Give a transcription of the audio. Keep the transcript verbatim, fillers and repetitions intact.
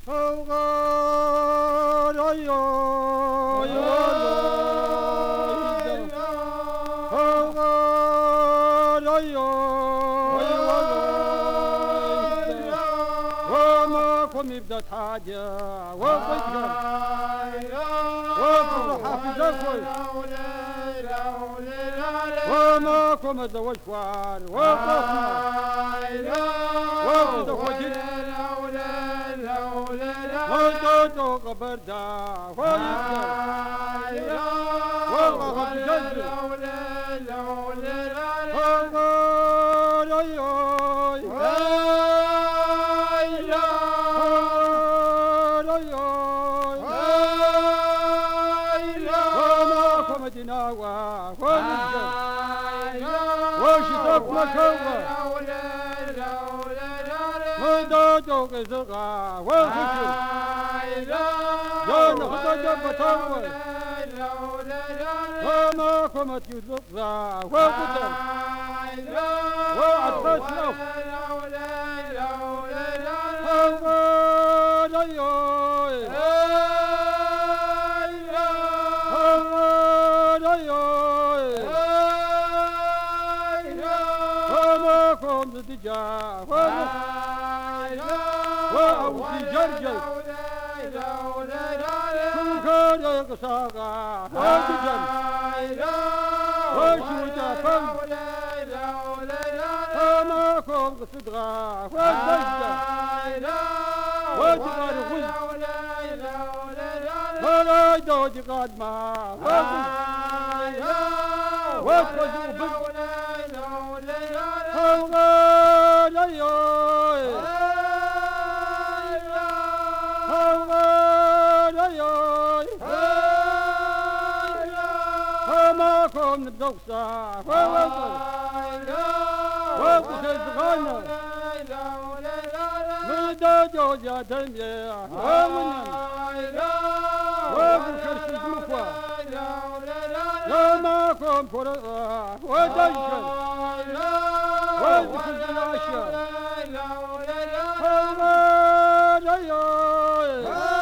يبدا حاجة وفكر وفرحة في زفوي وماكم الزواج كوار وفرحة وفرحة وجد وانتو قبردا ويسكر وفرحة في زفوي دناوة ونسجل وشتاق مكوة ودادوق زرقا وفكر جانا خطا جبتاوة وما كمت يزرقا وقدر وعطفت لو دجا وأوفي جرجل كوكا يقصاقا ودجل وشوتا فم وماكم صدغا والدجل وجغر غز ولا يدود قادما وتوجه بك وماكم الدوسة ووصل وقت الزغانة من داجو جا دمية ومنن وقت الزمكوة وماكم فرقة ودجل وقت الزلاشة